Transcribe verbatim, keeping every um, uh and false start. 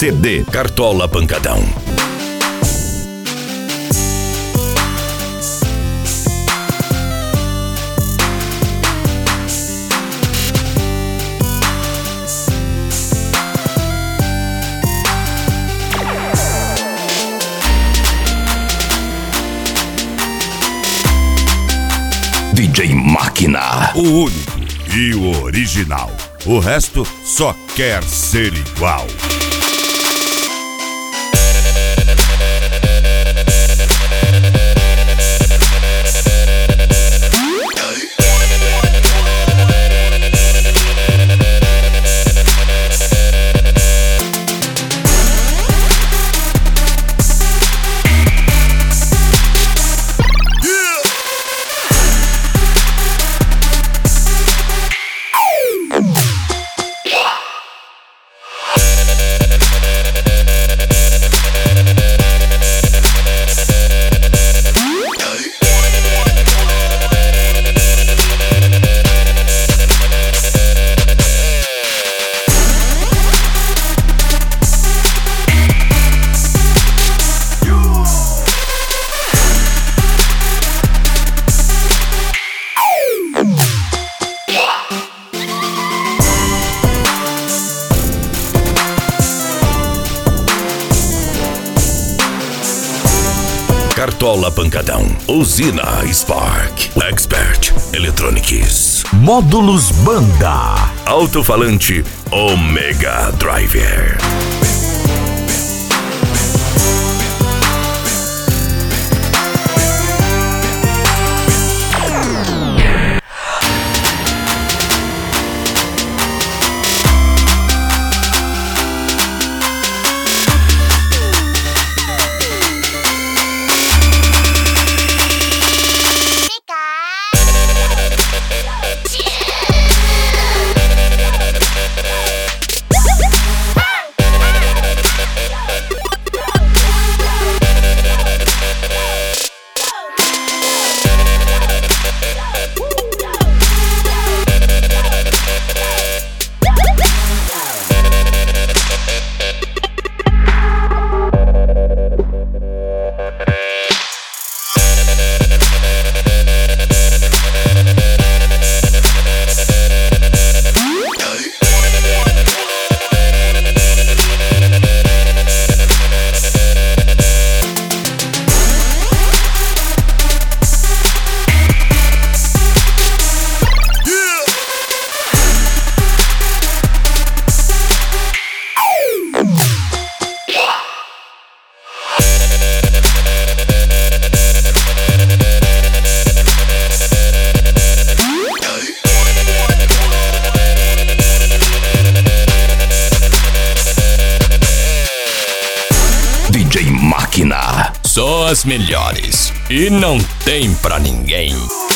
C D Cartola Pancadão. D J Máquina, o único e o original. O resto só quer ser igual. Cartola Pancadão, Usina Spark, Expert Electronics, Módulos Banda, Alto-falante Omega Driver. D J Máquina, só as melhores e não tem pra ninguém.